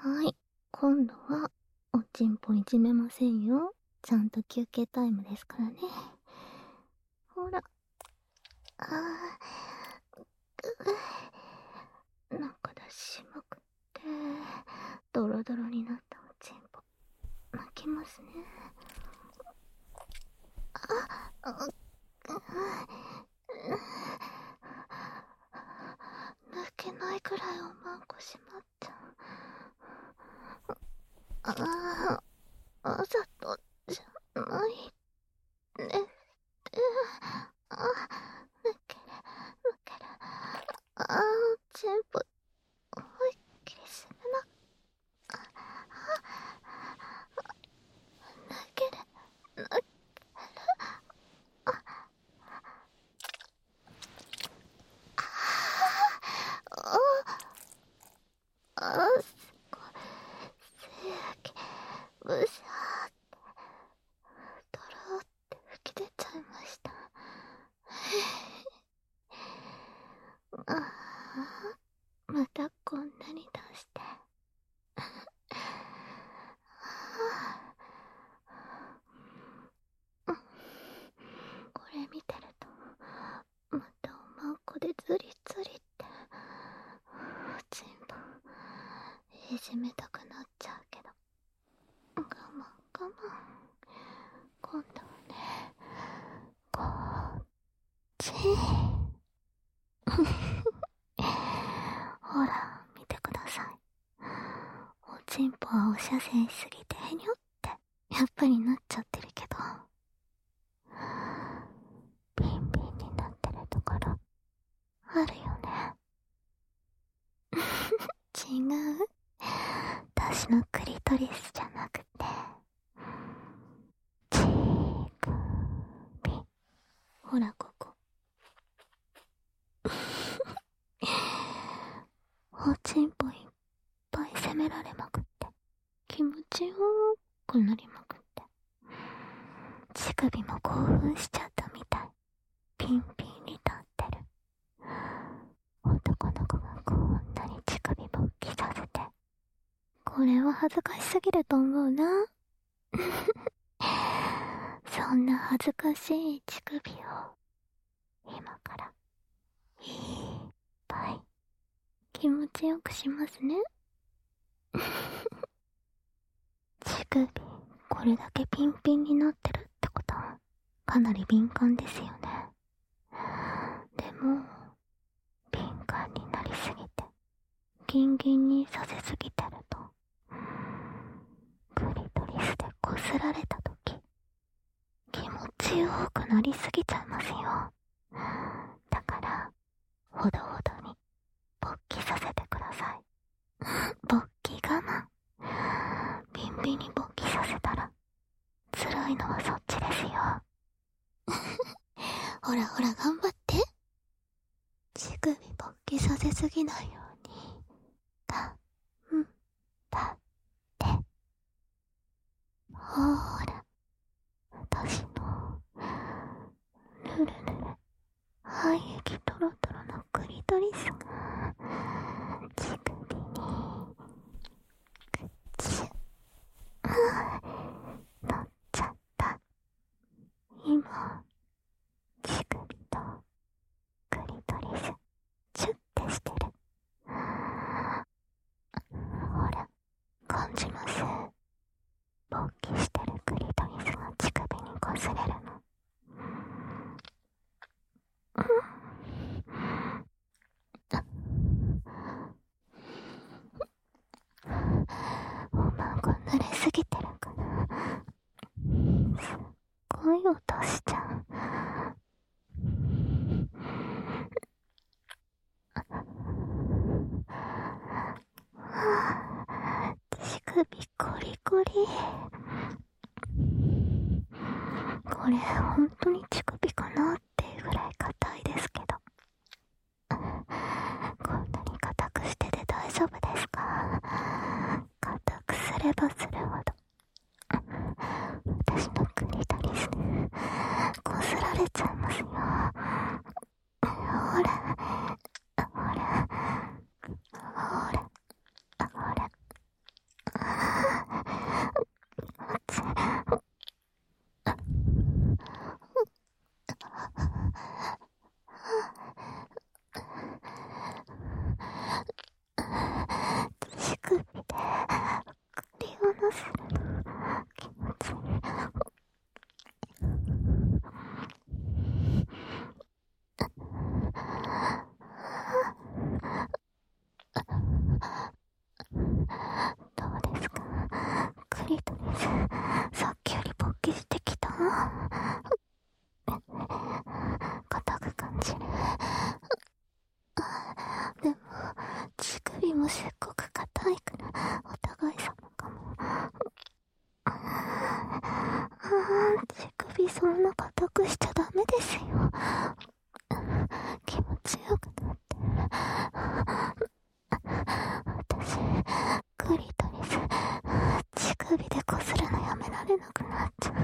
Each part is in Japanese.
はい。今度は、おちんぽいじめませんよ。ちゃんと休憩タイムですからね。ほら。中出しまくって、ドロドロになったおちんぽ。巻きますね。抜けないくらいおまんこしまった。わざとじゃないね。抜ける、抜ける。全部、思いっきり攻めな。抜ける、抜ける。すごい。精液、ブシャーって、ドローって吹き出ちゃいました。またこんなに出して。これ見てると、またおまんこでズリズリって、ちんぽいじめたくなっちゃうけど、我慢我慢。今度はね、こっち。ほら、見てください。おちんぽはおしゃせんしすぎてへにょってやっぱりなっちゃってるけど、ビンビンになってるところあるよね。違う。私のクリトリスじゃなくて、乳首。ほらここ。おちんぽいっぱい責められまくって、気持ちよーくなりまくって、乳首も興奮しちゃったみたい。ピンピンに立ってる。男の子がこんなに乳首勃起させて、これは恥ずかしすぎると思うな。そんな恥ずかしい乳首を今からいっぱい気持ちよくしますね。乳首これだけピンピンになってるってことはかなり敏感ですよね。でも敏感になりすぎてギンギンにさせすぎてると、クリトリスでこすられたとき気持ちよくなりすぎちゃいますよ。だからほどほどに勃起させてください。勃起我慢。ビンビンに勃起させたら辛いのはそっちですよ。ほらほら頑張って。乳首勃起させすぎないように頑張って。ほら私のぬるぬる廃液トロトロのクリトリスが乳首にくっちゃ乗っちゃった。今乳首とクリトリスチュッてしてる。ほら感じます。勃起してるクリトリスが乳首にこすれるの。おまんこ濡れすぎてるからすっごい音しちゃう。乳首コリコリ。これ本当に乳首かなっていうぐらい硬いですけど、こんなに硬くしてて大丈夫ですか？硬くすればするほど私のクリトリスこすられちゃいますよ。ほらほらほらほらどうですか？クリトリス、さっきより勃起してきた？硬く感じる。でも、乳首もすっごく硬いから、お互い様かも。乳首そんな硬くしちゃダメですよ。気持ちよくなって。私、クリトリス、乳首でこするのやめられなくなっちゃう。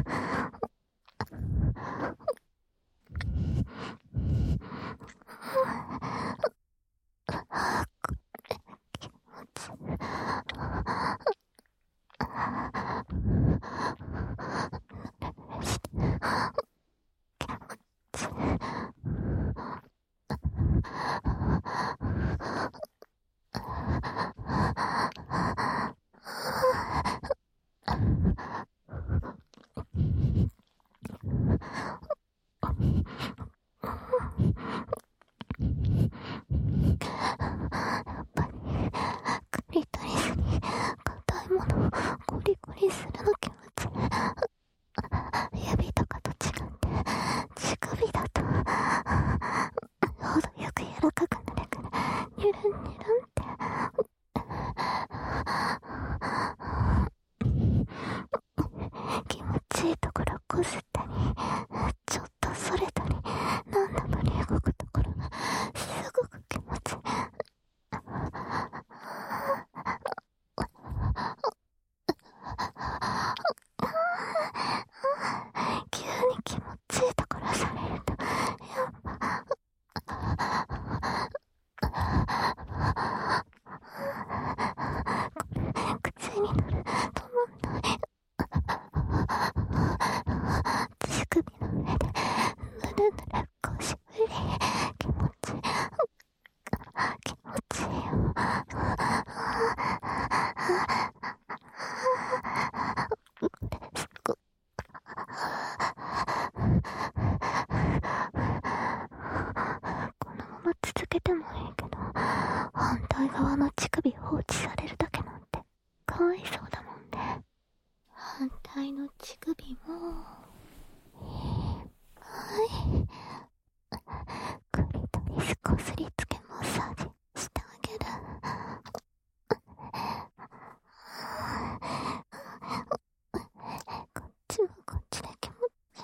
気持ちいい。やっぱりクリトリスに硬いものをコリコリするの気持ちいい。指とかと違って乳首だと程よく柔らかくなるからニュルンニュルンって気持ちいいところこすったりちょっとそれたりなんだかに動くところがすごく気持ちいい。急に気持ちいいところされるとやっぱ口になると思うんだ。乳首の上でぬるぬるこしぶり気持ちいい。気持ちいいよ。このまま続けてもいいけど、反対側の乳首放置されるだけなんてかわいそうだもんね。反対の乳首もはいクリトリスこすりつけマッサージしてあげる。こっちもこっちで気持ちいい。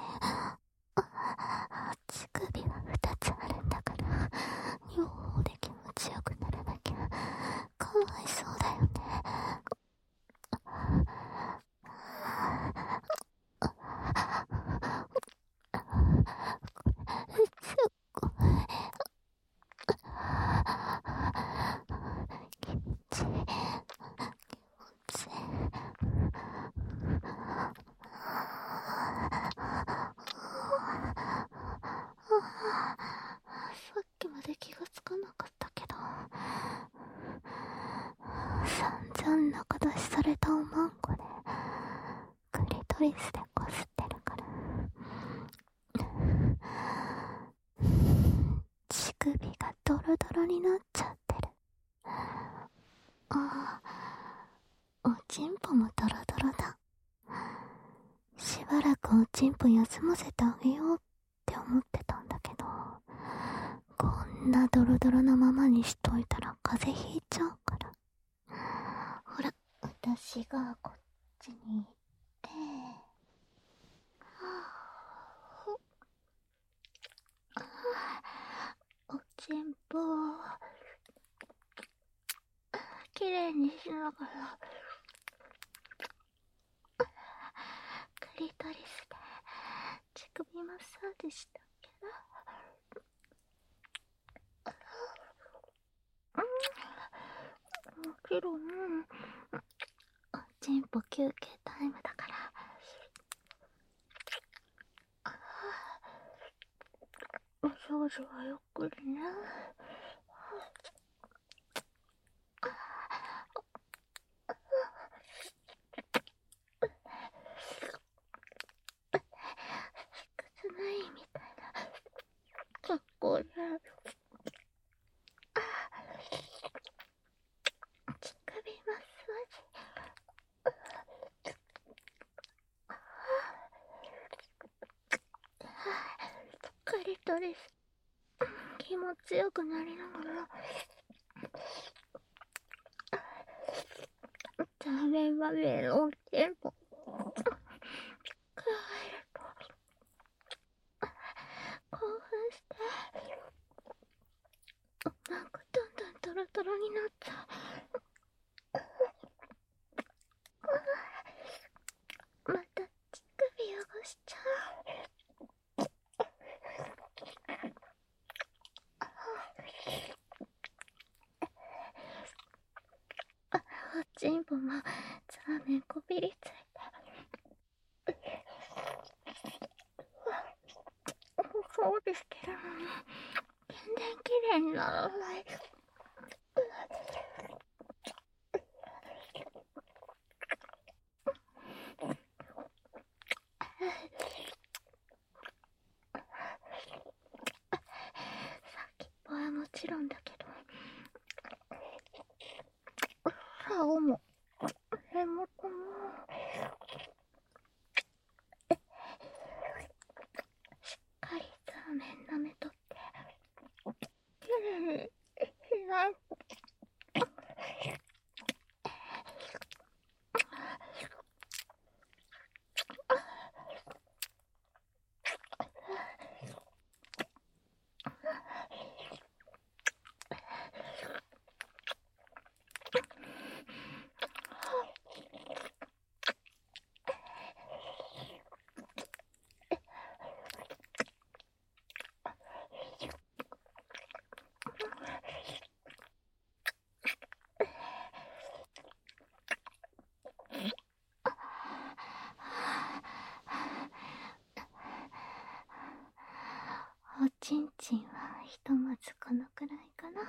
乳首は2つあるんだから両方で気持ちよくならなきゃかわいそうだよね。すっごい気持ちいい。気持ちいい。さっきまで気がつかなかったけど散々中出しされたおまんこでクリトリスでこすってるから乳首がドロドロになっちゃってる。ああ、おちんぽもドロドロだ。しばらくおちんぽ休ませてあげようって思ってたんだけど、こんなドロドロなままにしといたら風邪ひいちゃうから。ほら、私がこっちに行って、おちんぽきれいにしながらクリトリスで乳首マッサージしてあげる。もちろんおちんぽ休憩タイムだからお掃除はゆっくりね。少ないみたいな格好で乳首マッサトレス気持ちよくなりながら食べ場面をテンポ加えると興奮してなんかどんどんトロトロになっちゃう。また乳首汚しちゃう。おちんぽもザーメンこびりついてそうですけど全然綺麗にならない。先っぽはもちろんだけど顔も目元もしっかりザーメン舐めとって綺麗にしないと。おちんちんはひとまずこのくらいかな。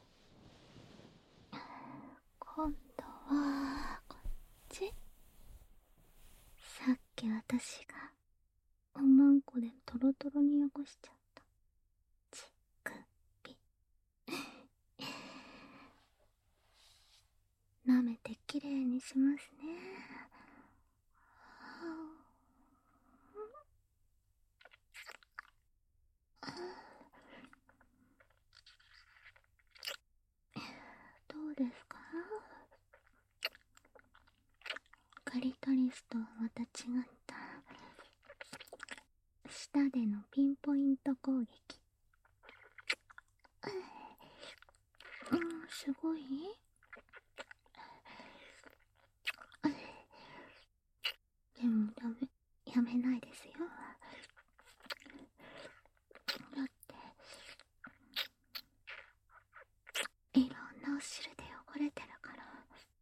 今度はこっち。さっき私がおまんこでトロトロに汚しちゃった乳首舐めてきれいにしますね。どうですか？カリトリスとはまた違った舌でのピンポイント攻撃。すごい？でもやめないですよ。だっていろんなお汁で汚れてるから。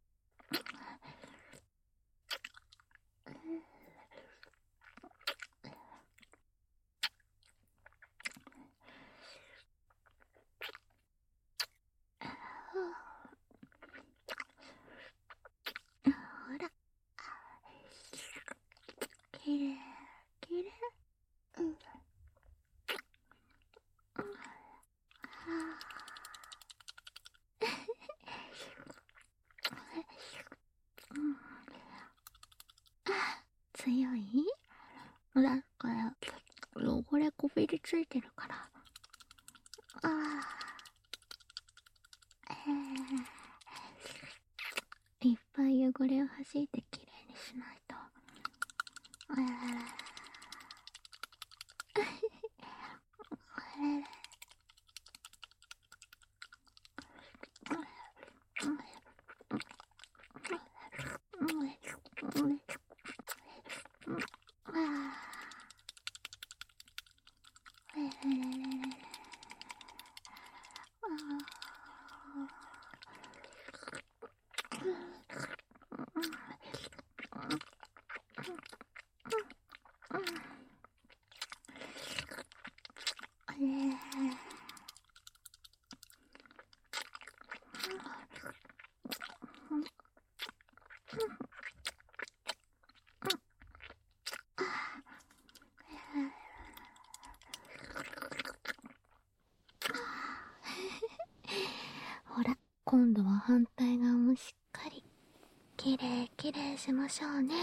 ほらきれいきれい。強い？だから汚れこびりついてるから。いっぱい汚れを弾いてきれいにしないと。ほら、今度は反対側もしっかりきれいきれいしましょうね。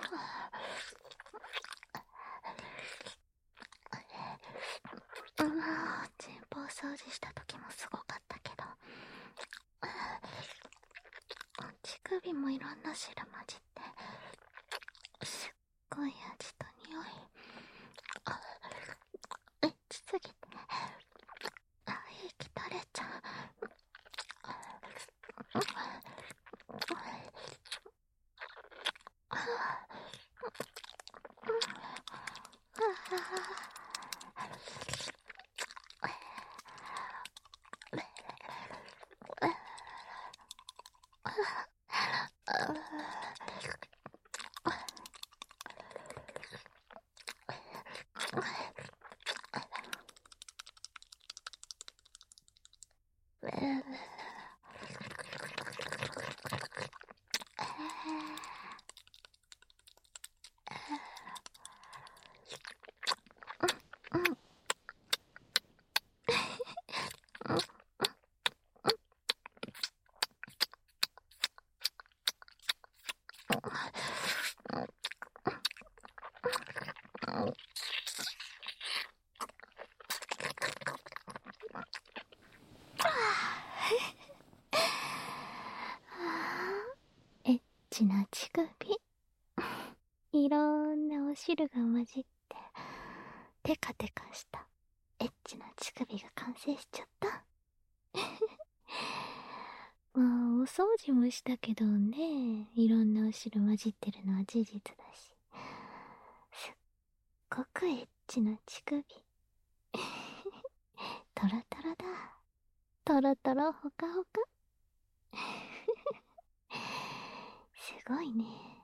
前方掃除した時もすごかったけど、乳首もいろんな汁混じってすっごい味と匂い、エッチすぎて息垂れちゃう。エッチな乳首、いろんなお汁が混じってテカテカしたエッチな乳首が完成しちゃった。まあお掃除もしたけどね、いろんなお汁混じってるのは事実だし、すっごくエッチな乳首。トロトロだ、トロトロほかほか。すごいね。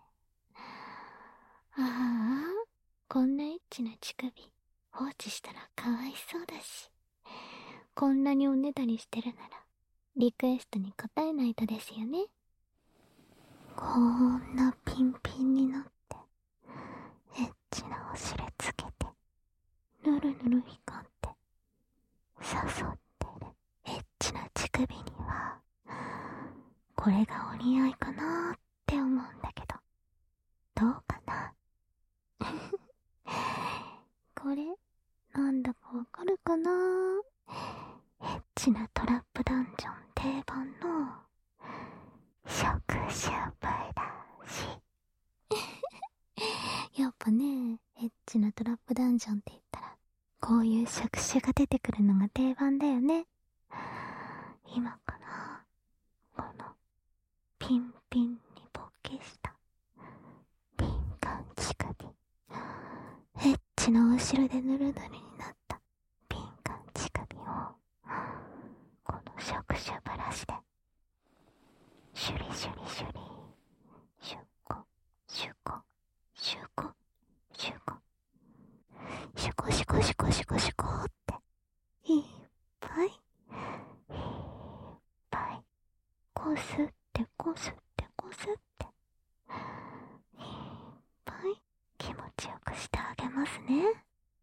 ああ、こんなエッチな乳首放置したらかわいそうだし、こんなにおねだりしてるならリクエストに応えないとですよね。こんなピンピンになってエッチなお尻つけてぬるぬる光って誘ってるエッチな乳首には、これがお似合いかなって思うんだけど、どうかな。これなんだかわかるかな。エッチなトラップダンジョン定番の触手ブラシ。やっぱね、エッチなトラップダンジョンって言ったらこういう触手が出てくるのが定番だよね。今からこのピンピンに勃起したピンカン乳首、エッチなお汁でぬるぬるになったピンカン乳首をこの触手ブラシでシュリシュリシュリ、シュコシュコシュコシュコシュコシュコシュコシュコシュコっていっぱいいっぱいこすってこすってこすって、いっぱい気持ちよくしてあげますね。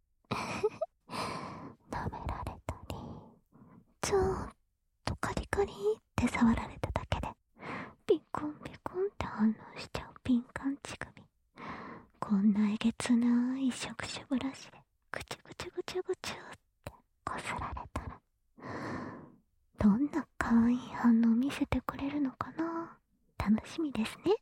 舐められたり、ちょっとカリカリって触られただけでピコンピコンって反応しちゃうピンカン乳首、こんなえげつない触手ブラシでぐちゅぐちゅぐちゅぐちゅってこすられたら、どんな可愛い反応見せてくれるのかな。楽しみですね。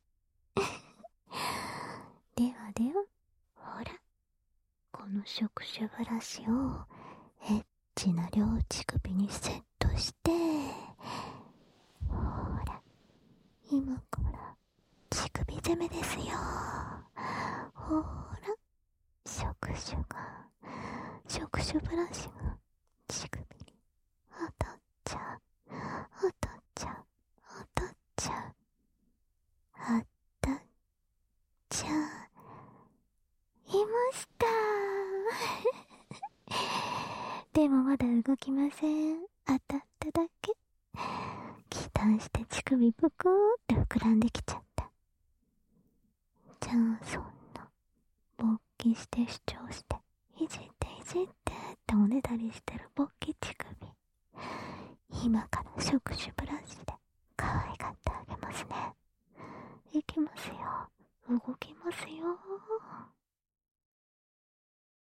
ではでは、ほら、この触手ブラシをエッチな両乳首にセットして、ほら、今から乳首攻めですよ。ほら、触手ブラシが乳首に当たっちゃう、当たっちゃう、当たっちゃう、当たっちゃいました。でもまだ動きません。当たっただけ。期待して乳首ブクーって膨らんできちゃった。じゃあそんな勃起して主張していじっていじってっておねだりしてる